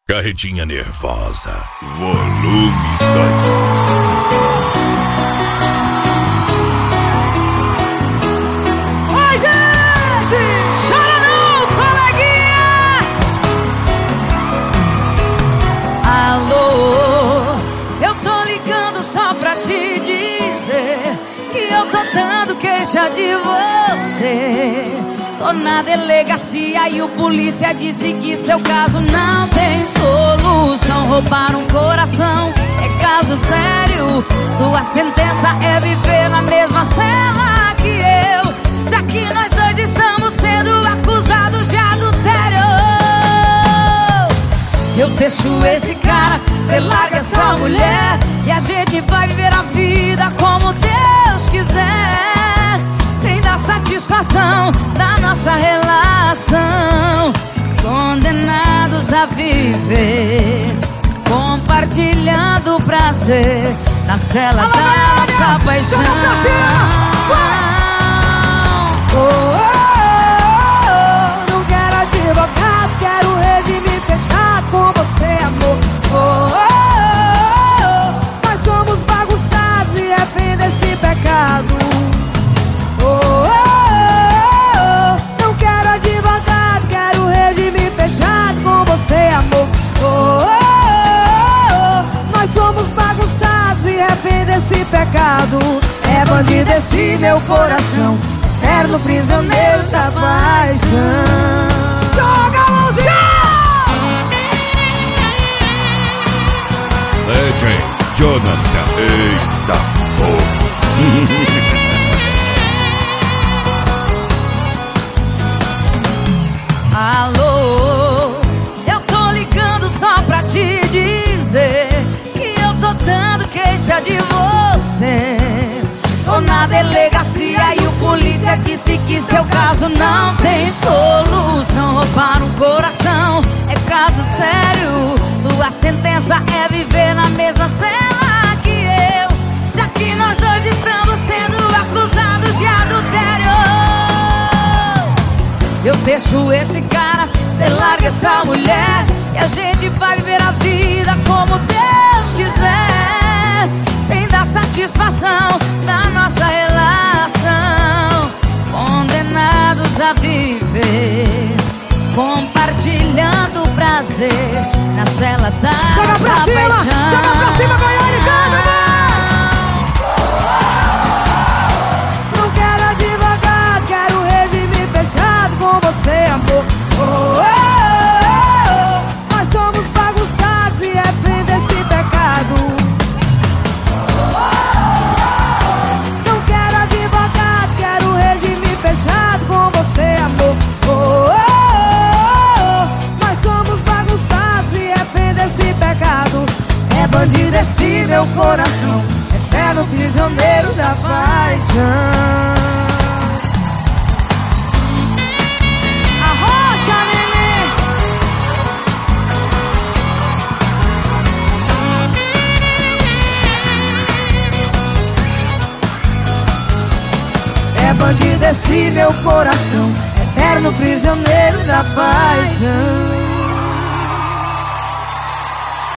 Carretinha Nervosa, Volume 2. Oi, gente! Chora não, coleguinha! Alô, eu tô ligando só pra te dizer que eu tô dando queixa de você. Tô na delegacia e o polícia disse que seu caso não tem solução. Roubaram um coração, é caso sério. Sua sentença é viver na mesma cela que eu, já que nós dois estamos sendo acusados de adultério. Eu deixo esse cara, cê larga essa mulher e a gente vai viver a vida como Deus quiser, sem dar satisfação na nossa relação. Condenados a viver, compartilhando o prazer na cela da nossa paixão. Não quero advogado, quero regime fechado com você, amor. Nós somos bagunçados e refém desse pecado. Não quero advogado, quero regime fechado com você, amor. Nós somos bagunçados e refém desse pecado. É bandido esse meu coração, eterno prisioneiro da paixão. Joga a mãozinha! Legend Jonathan. Eita porra. Alô, eu tô ligando só pra te dizer que eu tô dando queixa de você. Tô na delegacia e o polícia disse que seu caso não tem solução. Roubaram um coração, é caso sério. Sua sentença é viver na mesma cela que eu, já que nós dois estamos sendo acusados de adultério. Eu deixo esse cara, cê larga essa mulher e a gente vai viver a vida como Deus quiser, sem dar satisfação na nossa relação. Condenados a viver, compartilhando o prazer na cela da nossa paixão. Joga pra cima, Goiânia e canta, não quero advogado, quero regime fechado com você, amor. Nós somos bagunçados e refém desse pecado. Não quero advogado, quero regime fechado com você, amor. Nós somos bagunçados e refém desse pecado. É bandido esse meu coração, eterno prisioneiro da paixão. Arrocha, neném! É bandido esse meu coração, eterno prisioneiro da paixão.